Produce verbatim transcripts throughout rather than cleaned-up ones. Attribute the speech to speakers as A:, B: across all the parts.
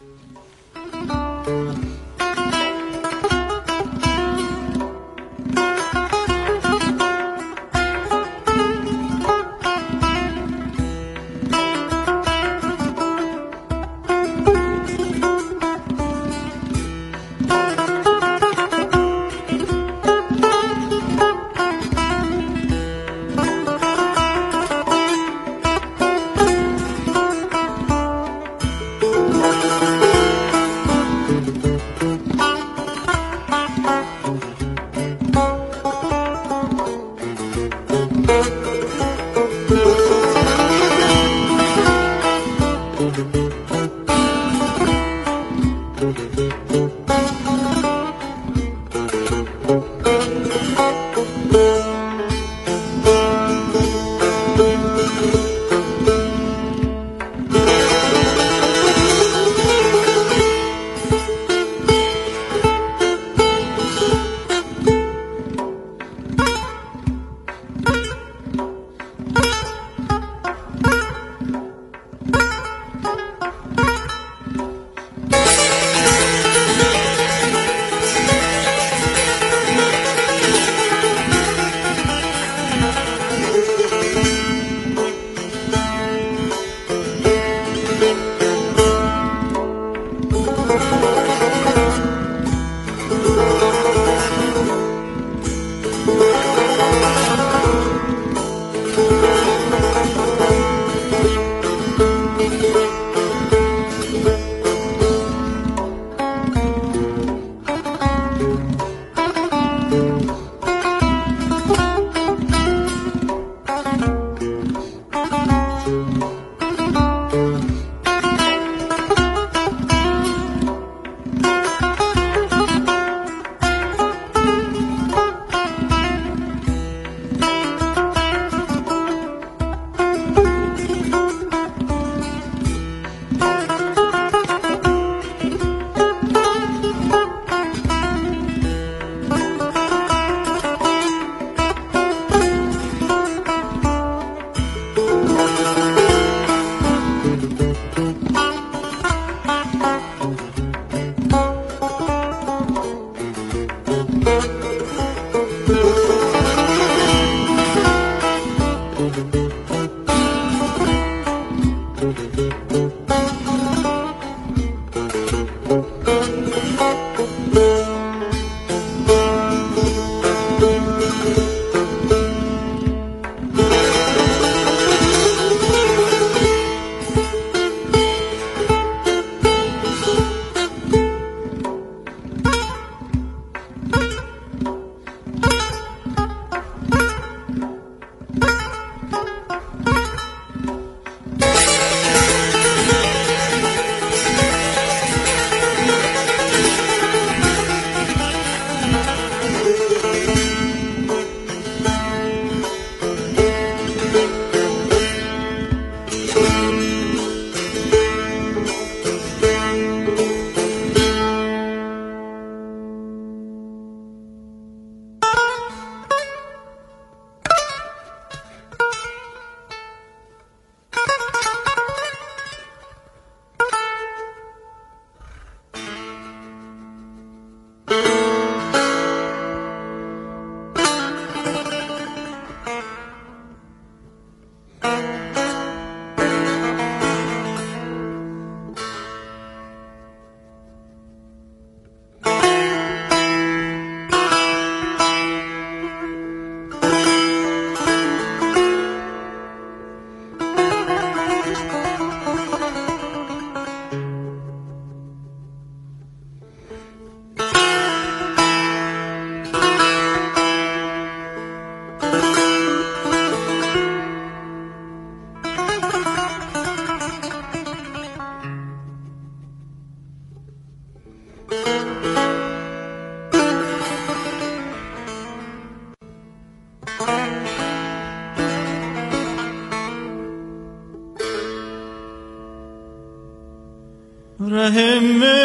A: ره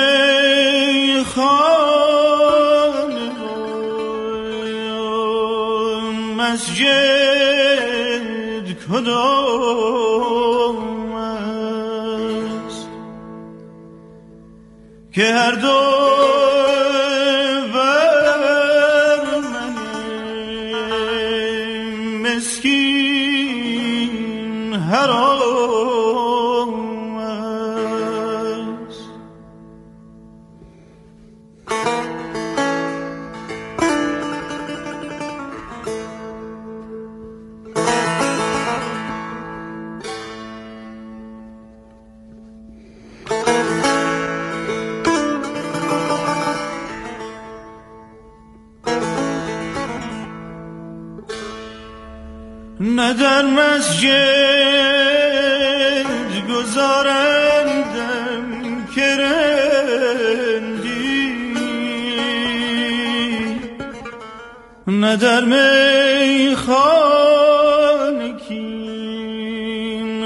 A: میخانه و مسجد کدام است؟ که هر دو بر من مسکین حرام است. نه در مسجد گذارندم که رندی، نه در میخانه کین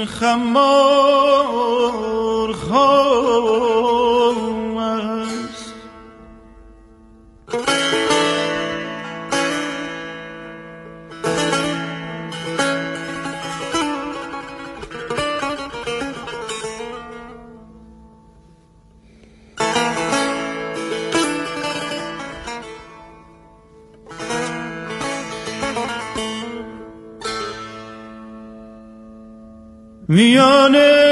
A: خمار خام است. میان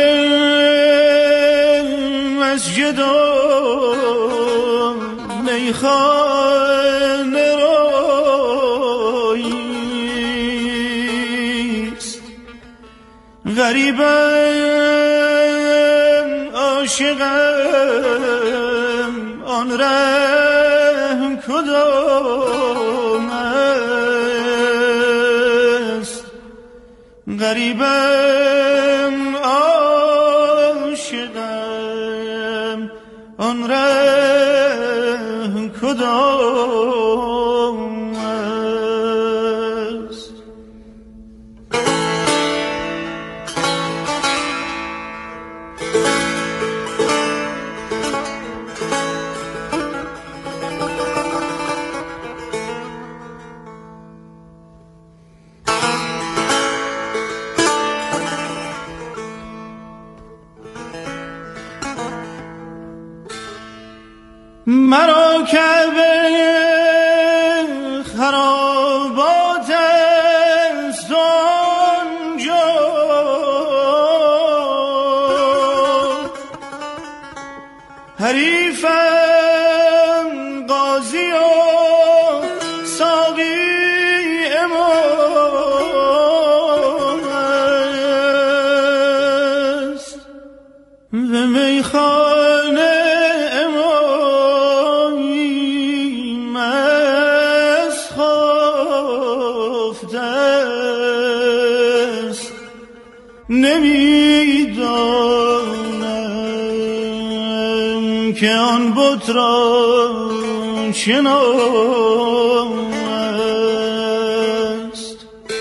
A: مسجد و میخانه راییست، غریبم عاشقم آن ره کدام است. غریبم عاشقم آن ره کدام است. مرا کعبه خرابات است آنجا، حریفم قاضی و ساقی امام است. و میخانه نمیدانم که آن بت را چه نام است.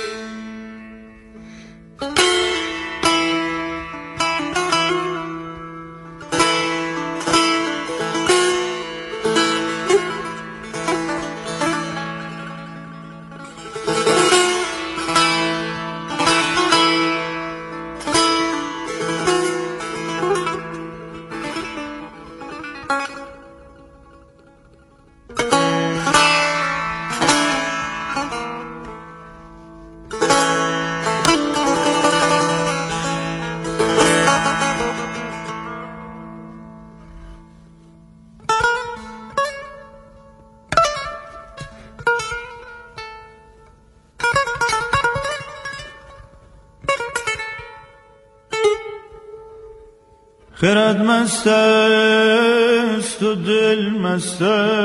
A: خرد مست است و دل مست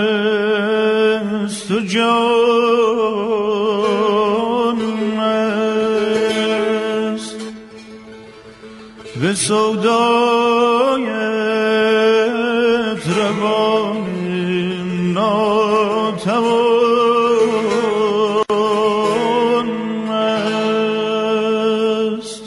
A: است و جان مست، به سودایت روان ناتوان است.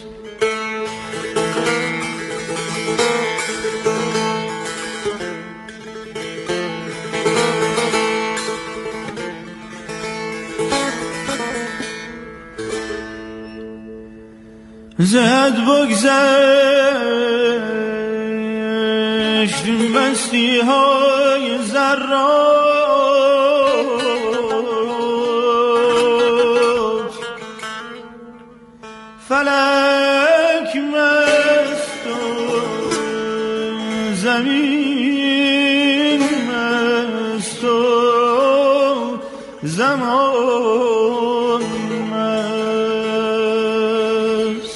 A: ز حد بگذشت چشم بستی های ذرات، فلک مست و زمین مست و زمان مست.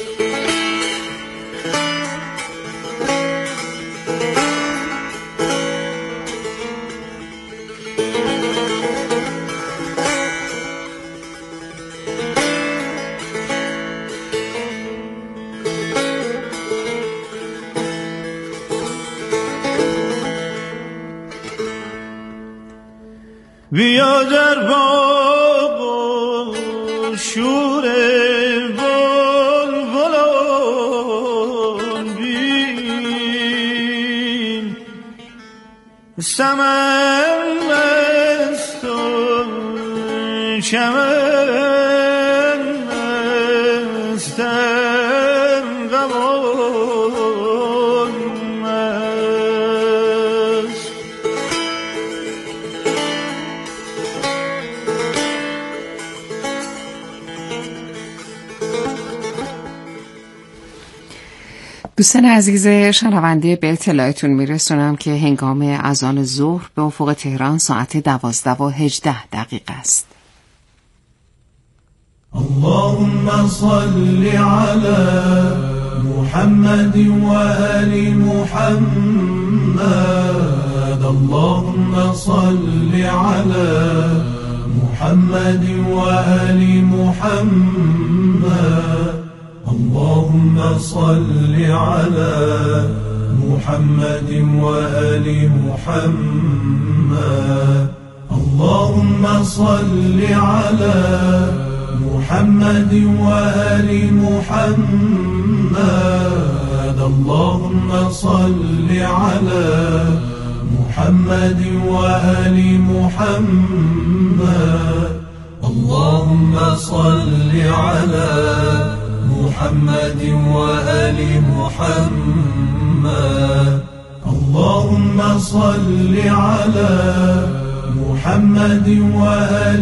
A: بیا در باغ و شور بلبلان بین، سمن مست و چمن مست غمان مست.
B: دوستان عزیز شنونده، به اطلاعتون میرسونم که هنگام اذان ظهر به افق تهران ساعت دوازده و هجده دقیقه است.
C: اللهم صل على محمد و آل محمد. اللهم صل على محمد و آل محمد. اللهم صل على محمد وآل محمد. اللهم صل على محمد وآل محمد. اللهم صل على محمد وآل محمد. اللهم صل على محمد وآل محمد. اللهم صل على محمد وآل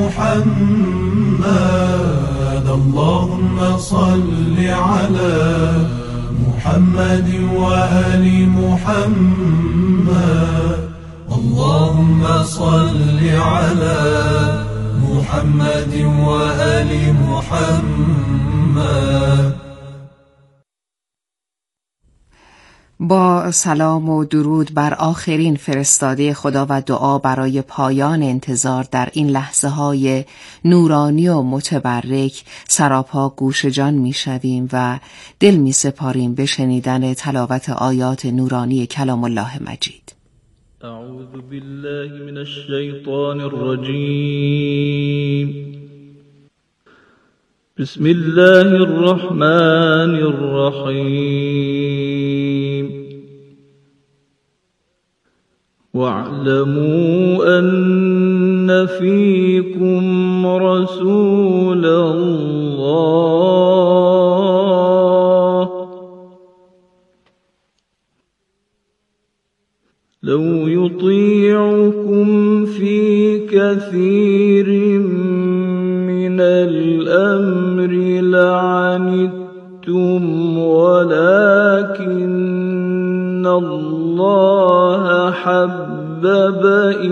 C: محمد. اللهم صل على محمد وآل محمد. اللهم صل على محمد وآل محمد.
B: با سلام و درود بر آخرین فرستاده خدا و دعا برای پایان انتظار در این لحظه های نورانی و متبرک سراپا گوش جان می شویم و دل می سپاریم به شنیدن تلاوت آیات نورانی کلام الله مجید.
D: اعوذ بالله من الشیطان الرجیم. بسم الله الرحمن الرحیم. واعلموا أن فيكم رسول الله لو يطيعكم في كثير من الأمر لعنتم ولكن الله حبب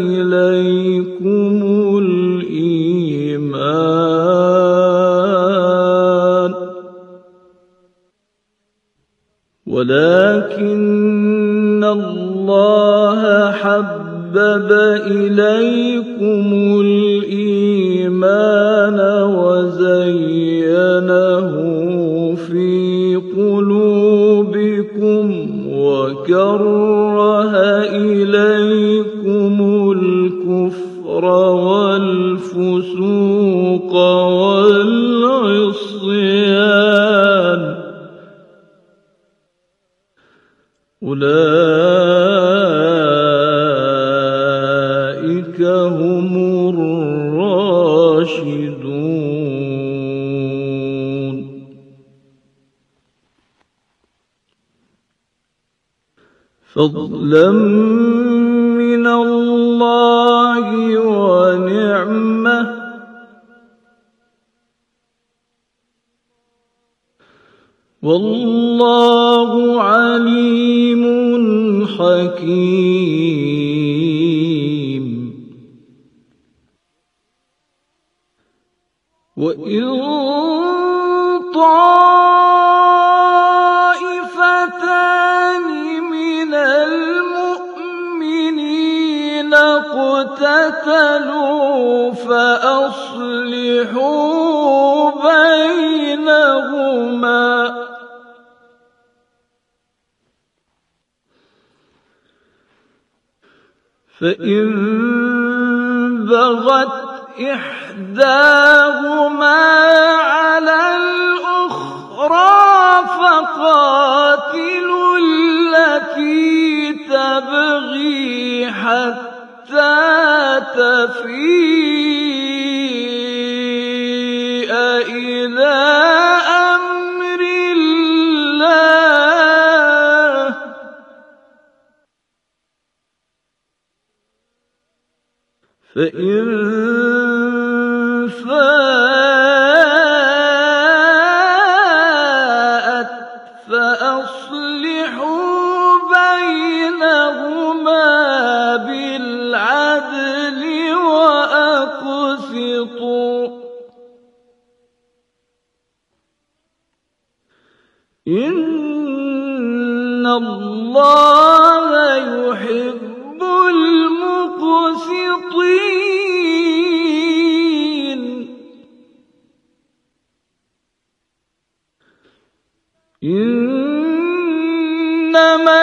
D: إليكم الإيمان ولكن الله حبب إليكم الإيمان وزينه في قلوبكم وكره إليكم الكفر والفسوق والعصيان أولئك هم الراشدون فضلا من الله ونعمة والله عليم حكيم. وإن طائفتان من المؤمنين اقتتلوا فأصلحوا بينهما فإن بغت إحداهما على الأخرى فقاتلوا التي تبغي حتى تفيء إلى أمر الله فإن فاءت فأصلحوا بينهما بالعدل وأقسطوا إن الله يحب المقسطين. إنما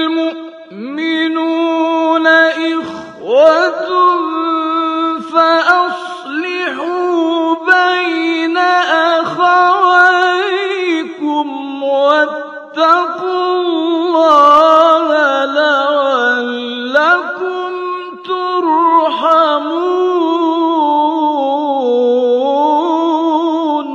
D: المؤمنون إخوة فأصلحوا بين أخويكم واتقوا الله لعلكم ترحمون.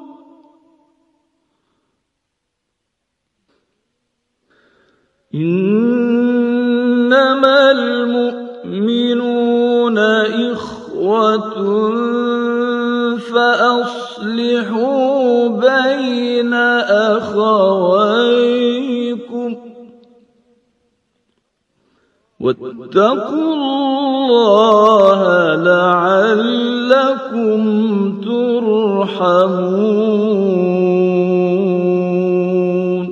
D: إنما المؤمنون إخوة فأصلحوا بين أخويكم واتقوا الله لعلكم ترحمون.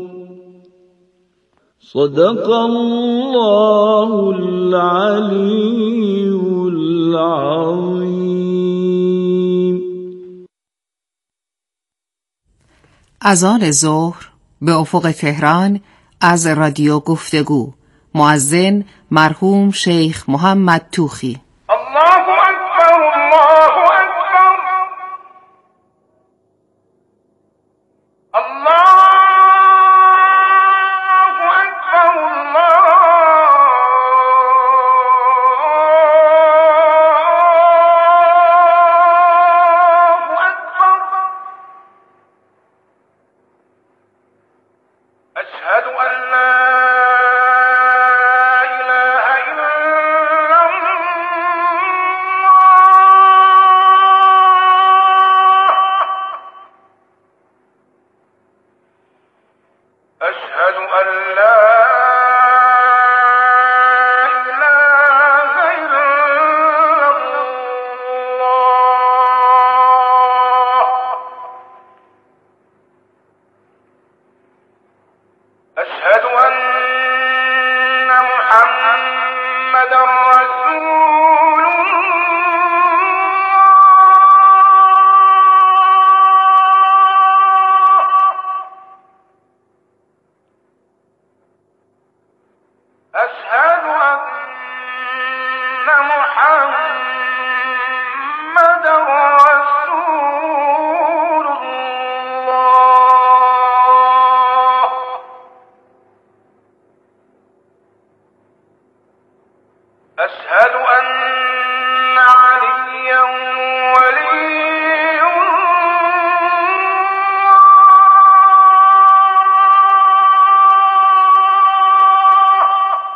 D: صدق الله العلي العظيم.
B: اذان ظهر به افق تهران از رادیو گفتگو. مؤذن مرحوم شیخ محمد توخی.
E: الله اکبر الله اکبر الله اکبر الله اکبر. اشهد ان لا أشهد أن لا إله إلا الله. أشهد أن محمدا رسول أشهد أن محمدا رسول الله. أشهد أن عليا ولي الله.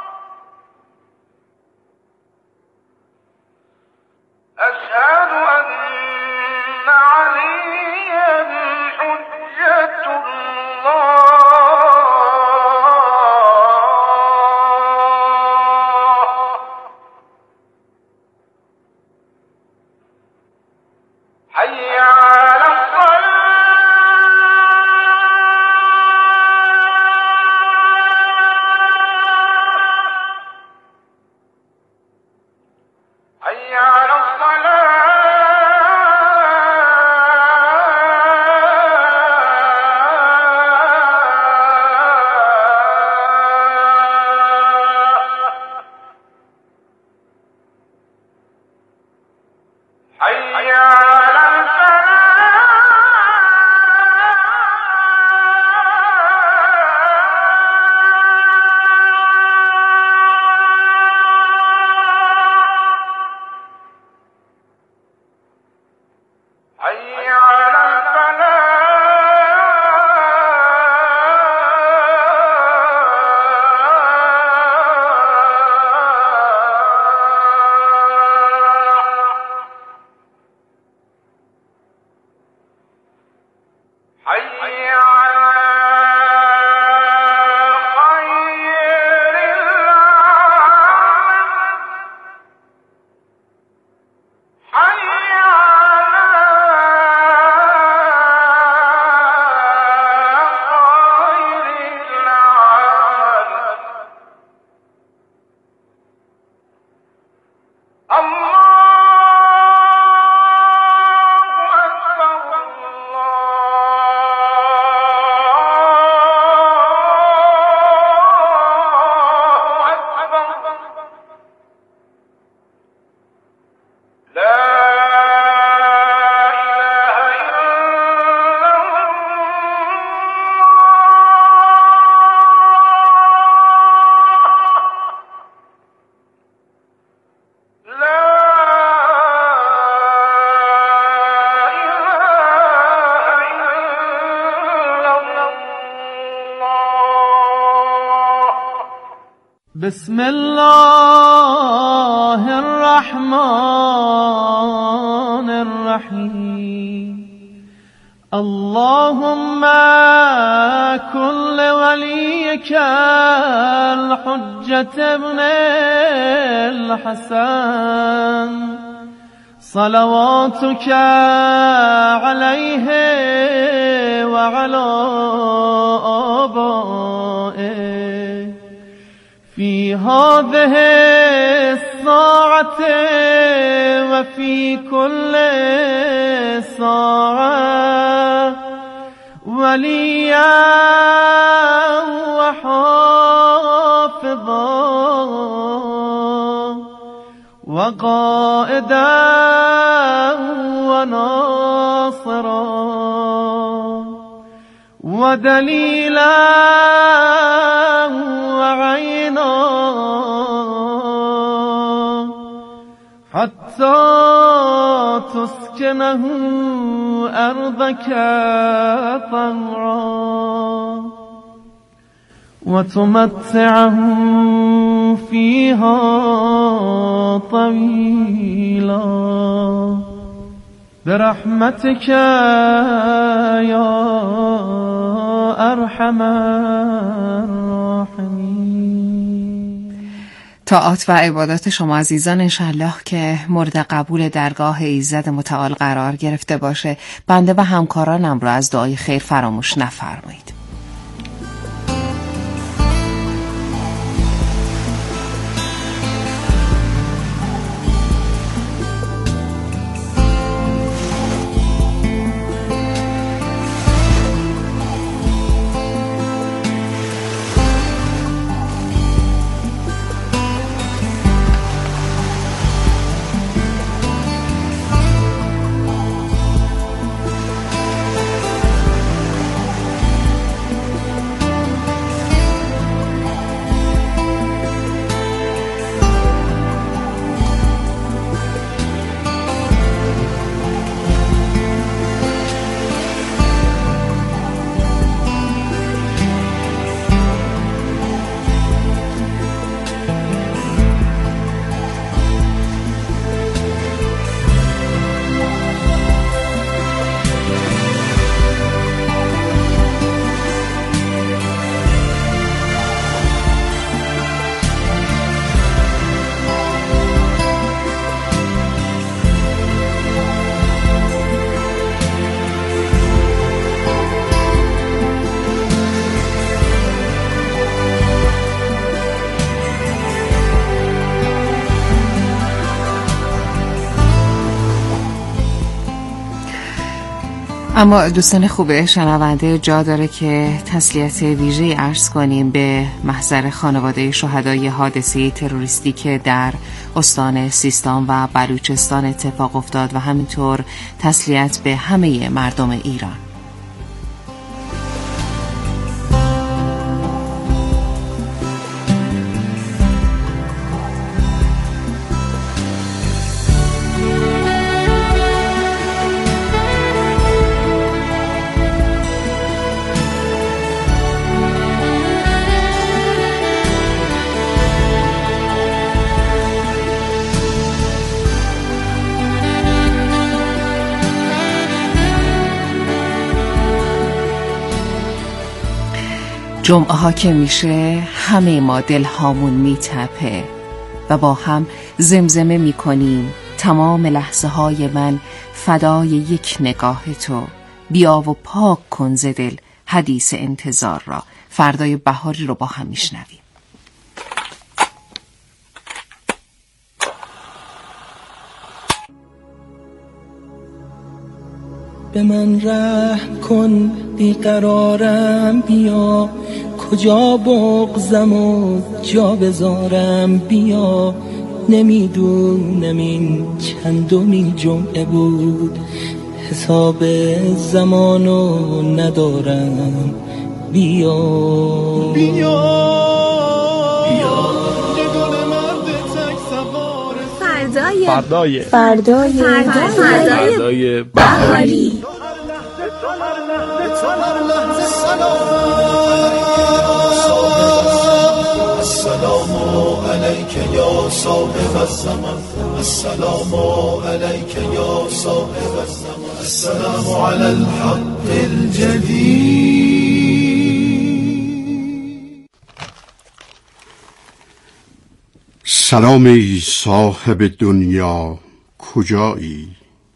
A: بسم الله الرحمن الرحیم. اللهم كل وليك الحجة ابن الحسن صلواتك عليه وعلى آبائه في هذه الساعة وفي كل ساعة وليا وحافظا وقائدا وناصرا ودليلا وعينا حتى تسكنه أرضك طوعا وتمتعه فيها طويلا برحمتك يا أرحم الراحمين.
B: طاعات و عبادات شما عزیزان انشالله که مورد قبول درگاه ایزد متعال قرار گرفته باشه. بنده و همکارانم را از دعای خیر فراموش نفرمایید. اما دوستان خوب شنونده جا داره که تسلیت ویژه‌ای عرض کنیم به محضر خانواده شهدای حادثه تروریستی که در استان سیستان و بلوچستان اتفاق افتاد و همینطور تسلیت به همه مردم ایران. جمعه ها که میشه همه ما دلهامون میتپه و با هم زمزمه میکنیم تمام لحظه های من فدای یک نگاه تو، بیا و پاک کن ز دل حدیث انتظار را. فردای بهاری رو با هم میشنویم.
F: به من رحم کن بیقرارم، بیا کجا بغضم و جا بذارم، بیا نمیدونم این چندمی جمعه بود، حساب زمانو ندارم، بیا
A: بیا بیا یه گل مرد تک سوار
G: فردای
H: فردای
G: فردای
H: فردای بهاری.
C: السلام علیک یا صاحب الزمان، السلام علیک یا صاحب الزمان، السلام علی الحق الجدید.
G: سلام ای صاحب دنیا کجایی؟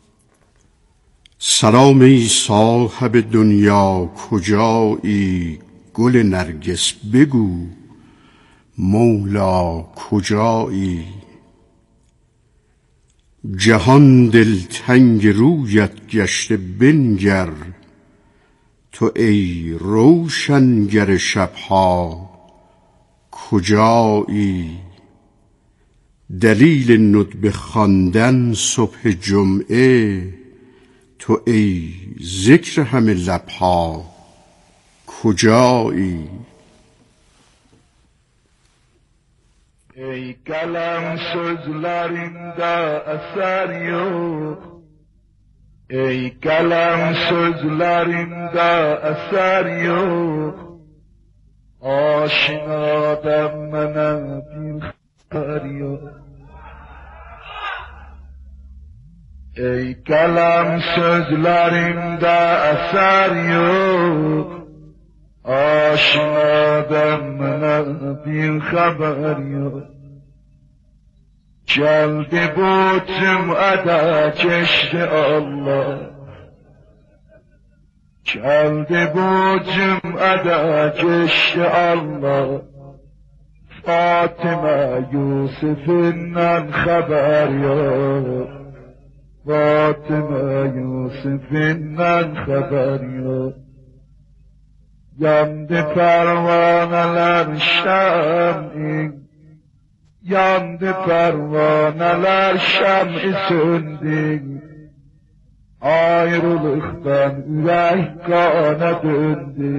G: سلام ای صاحب دنیا کجایی؟ گل نرگس بگو مولا کجایی؟ جهان دلتنگ رویت گشته بنگر، تو ای روشنگر شبها کجایی؟ دلیل ندب خواندن صبح جمعه، تو ای ذکر همه لبها کجایی؟
I: Ey kalem sözlerinde eser yok, ey kalem sözlerinde eser yok, aşinadan bana bir haber yok. Ey kalem sözlerinde eser yok, aşinadan bana bir haber yok. Geldi bu cüm'ede geçti Allah, geldi bu cüm'ede geçti Allah, Fatıma Yusuf'undan haber yok, Fatıma Yusuf'undan haber yok. Yandı pervaneler şem'in, yandı pervaneler şem'i söndü. Ayrılıktan yürek kana döndü,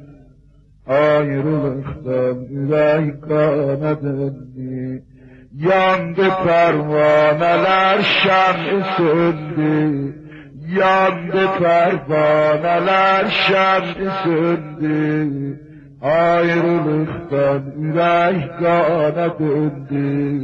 I: ayrılıktan yürek kana döndü. Yandı pervaneler şem'i söndü, yandı pervaneler şem'i söndü. Ayrılıktan yürek kana döndü.